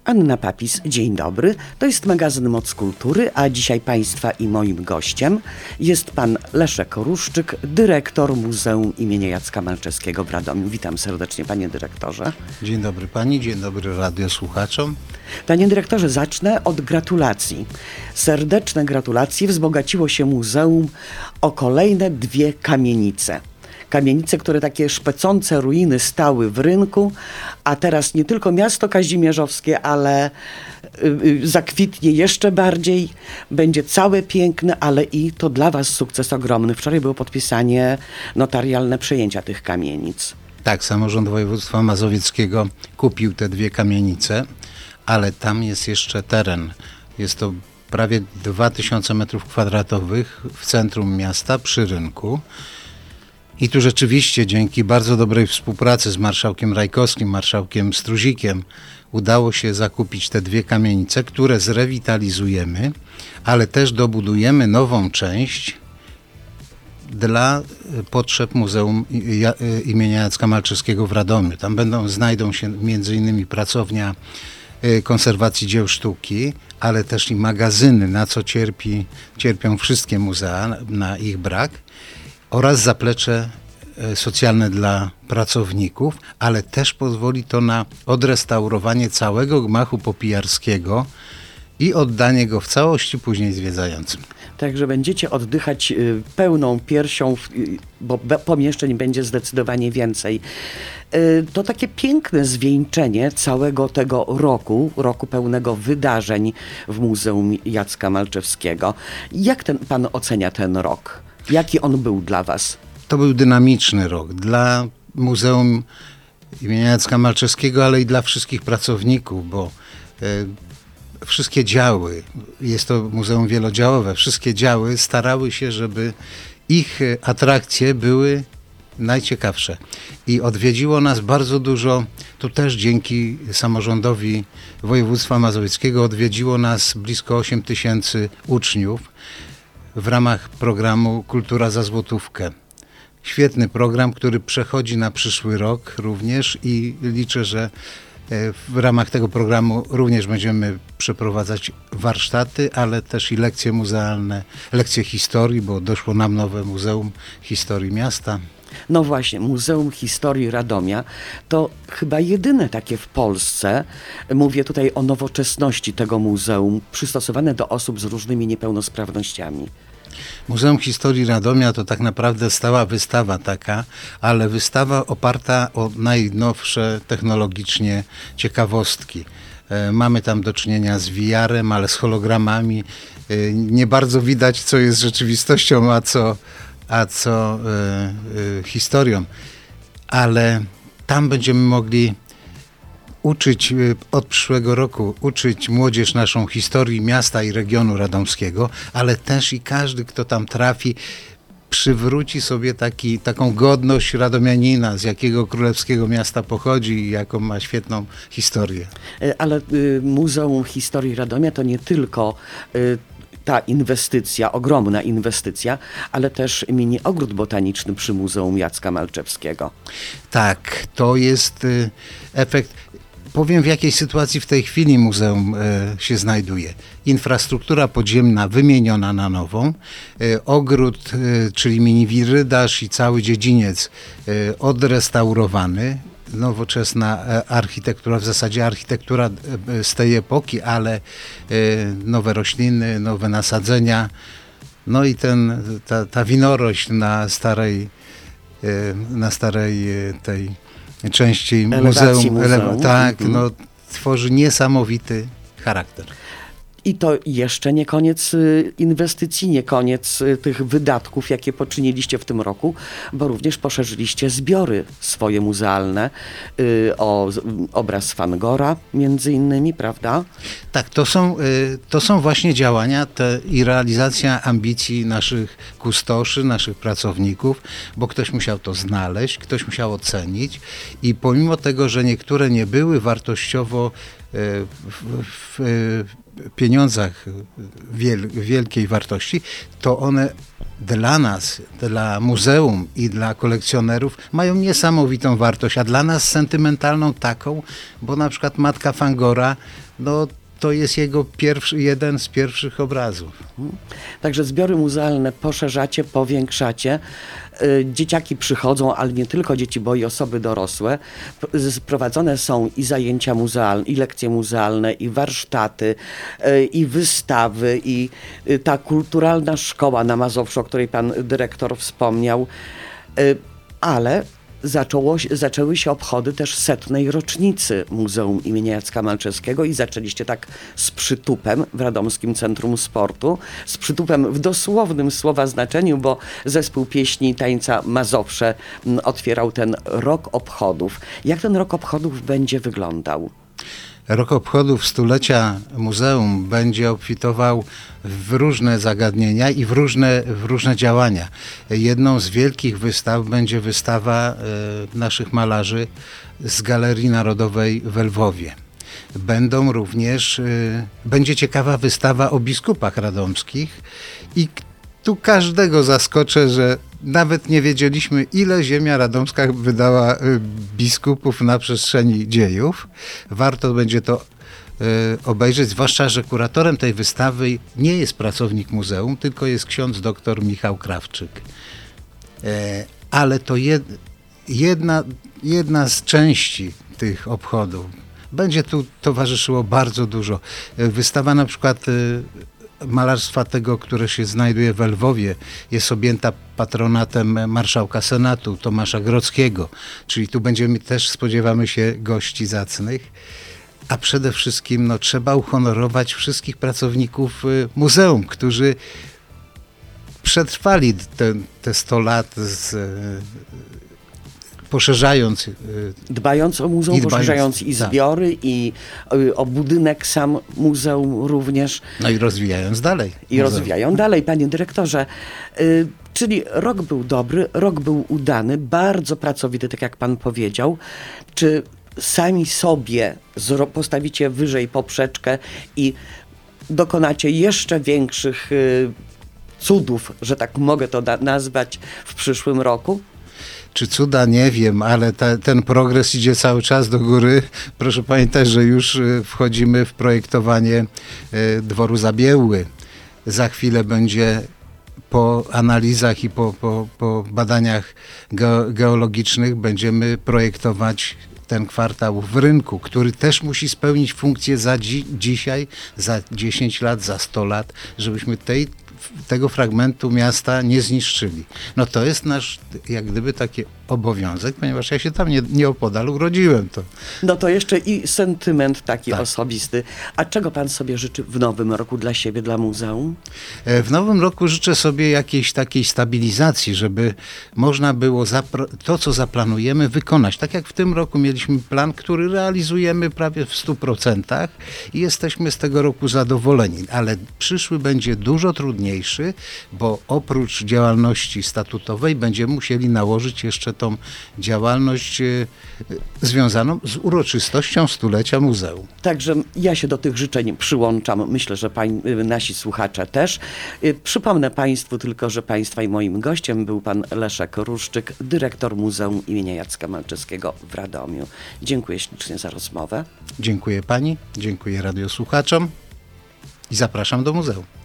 Anna Papis, dzień dobry. To jest magazyn Moc Kultury, a dzisiaj Państwa i moim gościem jest pan Leszek Ruszczyk, dyrektor Muzeum imienia Jacka Malczewskiego w Radomiu. Witam serdecznie, panie dyrektorze. Dzień dobry pani, dzień dobry radiosłuchaczom. Panie dyrektorze, zacznę od gratulacji. Serdeczne gratulacje. Wzbogaciło się muzeum o kolejne 2 kamienice. Kamienice, które takie szpecące ruiny stały w rynku, a teraz nie tylko miasto kazimierzowskie, ale zakwitnie jeszcze bardziej, będzie całe piękne, ale i to dla was sukces ogromny. Wczoraj było podpisanie notarialne przejęcia tych kamienic. Tak, samorząd województwa mazowieckiego kupił te 2 kamienice, ale tam jest jeszcze teren. Jest to prawie 2000 m2 w centrum miasta przy rynku. I tu rzeczywiście dzięki bardzo dobrej współpracy z marszałkiem Rajkowskim, marszałkiem Struzikiem udało się zakupić te 2 kamienice, które zrewitalizujemy, ale też dobudujemy nową część dla potrzeb Muzeum imienia Jacka Malczewskiego w Radomiu. Tam znajdą się m.in. pracownia konserwacji dzieł sztuki, ale też i magazyny, na co cierpią wszystkie muzea, na ich brak, oraz zaplecze socjalne dla pracowników, ale też pozwoli to na odrestaurowanie całego gmachu popijarskiego i oddanie go w całości później zwiedzającym. Także będziecie oddychać pełną piersią, bo pomieszczeń będzie zdecydowanie więcej. To takie piękne zwieńczenie całego tego roku pełnego wydarzeń w Muzeum Jacka Malczewskiego. Jak pan ocenia ten rok? Jaki on był dla was? To był dynamiczny rok dla Muzeum imienia Jacka Malczewskiego, ale i dla wszystkich pracowników, bo wszystkie działy, jest to muzeum wielodziałowe, wszystkie działy starały się, żeby ich atrakcje były najciekawsze. I odwiedziło nas bardzo dużo, tu też dzięki samorządowi województwa mazowieckiego odwiedziło nas blisko 8 000 uczniów w ramach programu Kultura za złotówkę. Świetny program, który przechodzi na przyszły rok również i liczę, że w ramach tego programu również będziemy przeprowadzać warsztaty, ale też i lekcje muzealne, lekcje historii, bo doszło nam nowe Muzeum Historii Miasta. No właśnie, Muzeum Historii Radomia to chyba jedyne takie w Polsce, mówię tutaj o nowoczesności tego muzeum, przystosowane do osób z różnymi niepełnosprawnościami. Muzeum Historii Radomia to tak naprawdę stała wystawa taka, ale wystawa oparta o najnowsze technologicznie ciekawostki. Mamy tam do czynienia z VR-em, ale z hologramami. Nie bardzo widać, co jest rzeczywistością, a co historią. Ale tam będziemy mogli uczyć od przyszłego roku, uczyć młodzież naszą historii miasta i regionu radomskiego, ale też i każdy, kto tam trafi, przywróci sobie taką godność radomianina, z jakiego królewskiego miasta pochodzi i jaką ma świetną historię. Ale Muzeum Historii Radomia to nie tylko ta inwestycja, ogromna inwestycja, ale też mini ogród botaniczny przy Muzeum Jacka Malczewskiego. Tak, to jest efekt. Powiem, w jakiej sytuacji w tej chwili muzeum się znajduje. Infrastruktura podziemna wymieniona na nową, ogród, czyli mini wirydarz i cały dziedziniec odrestaurowany, nowoczesna architektura, w zasadzie architektura z tej epoki, ale nowe rośliny, nowe nasadzenia, no i ta winorośl na starej tej części muzeum. Tak, no, tworzy niesamowity charakter. I to jeszcze nie koniec inwestycji, nie koniec tych wydatków, jakie poczyniliście w tym roku, bo również poszerzyliście zbiory swoje muzealne o obraz Van Gogha między innymi, prawda? Tak, to są właśnie działania i realizacja ambicji naszych kustoszy, naszych pracowników, bo ktoś musiał to znaleźć, ktoś musiał ocenić i pomimo tego, że niektóre nie były wartościowo pieniądzach wielkiej wartości, to one dla nas, dla muzeum i dla kolekcjonerów mają niesamowitą wartość, a dla nas sentymentalną taką, bo na przykład Matka Fangora, no to jest jego jeden z pierwszych obrazów. Także zbiory muzealne poszerzacie, powiększacie. Dzieciaki przychodzą, ale nie tylko dzieci, bo i osoby dorosłe. Prowadzone są i zajęcia muzealne, i lekcje muzealne, i warsztaty, i wystawy, i ta kulturalna szkoła na Mazowszu, o której pan dyrektor wspomniał. Ale zaczęły się obchody też 100. rocznicy Muzeum imienia Jacka Malczewskiego i zaczęliście tak z przytupem w Radomskim Centrum Sportu, z przytupem w dosłownym słowa znaczeniu, bo zespół pieśni i tańca Mazowsze otwierał ten rok obchodów. Jak ten rok obchodów będzie wyglądał? Rok obchodów stulecia muzeum będzie obfitował w różne zagadnienia i w różne działania. Jedną z wielkich wystaw będzie wystawa naszych malarzy z Galerii Narodowej w Lwowie. Będzie ciekawa wystawa o biskupach radomskich i tu każdego zaskoczę, że nawet nie wiedzieliśmy, ile ziemia radomska wydała biskupów na przestrzeni dziejów. Warto będzie to obejrzeć, zwłaszcza, że kuratorem tej wystawy nie jest pracownik muzeum, tylko jest ksiądz dr Michał Krawczyk. Ale to jedna z części tych obchodów. Będzie tu towarzyszyło bardzo dużo. Wystawa na przykład malarstwa tego, które się znajduje w Lwowie, jest objęta patronatem marszałka Senatu Tomasza Grodzkiego, czyli tu spodziewamy się gości zacnych, a przede wszystkim trzeba uhonorować wszystkich pracowników muzeum, którzy przetrwali te 100 lat poszerzając. Dbając o muzeum, poszerzając i zbiory, i o budynek sam muzeum również. No i rozwijając dalej. Rozwijają dalej, panie dyrektorze. Czyli rok był dobry, rok był udany, bardzo pracowity, tak jak pan powiedział. Czy sami sobie postawicie wyżej poprzeczkę i dokonacie jeszcze większych cudów, że tak mogę to nazwać, w przyszłym roku? Czy cuda, nie wiem, ale ten progres idzie cały czas do góry. Proszę pamiętać, że już wchodzimy w projektowanie dworu Zabiełły. Za chwilę będzie po analizach i po badaniach geologicznych będziemy projektować ten kwartał w Rynku, który też musi spełnić funkcję dzisiaj, za 10 lat, za 100 lat, żebyśmy tego fragmentu miasta nie zniszczyli. No to jest nasz, jak gdyby, taki obowiązek, ponieważ ja się tam nieopodal urodziłem. No to jeszcze i sentyment taki osobisty. A czego pan sobie życzy w nowym roku dla siebie, dla muzeum? W nowym roku życzę sobie jakiejś takiej stabilizacji, żeby można było to, co zaplanujemy, wykonać. Tak jak w tym roku mieliśmy plan, który realizujemy prawie w 100% i jesteśmy z tego roku zadowoleni, ale przyszły będzie dużo trudniejszy, bo oprócz działalności statutowej będziemy musieli nałożyć jeszcze tą działalność związaną z uroczystością stulecia muzeum. Także ja się do tych życzeń przyłączam. Myślę, że nasi słuchacze też. Przypomnę państwu tylko, że państwa i moim gościem był pan Leszek Ruszczyk, dyrektor Muzeum imienia Jacka Malczewskiego w Radomiu. Dziękuję ślicznie za rozmowę. Dziękuję pani, dziękuję radiosłuchaczom i zapraszam do muzeum.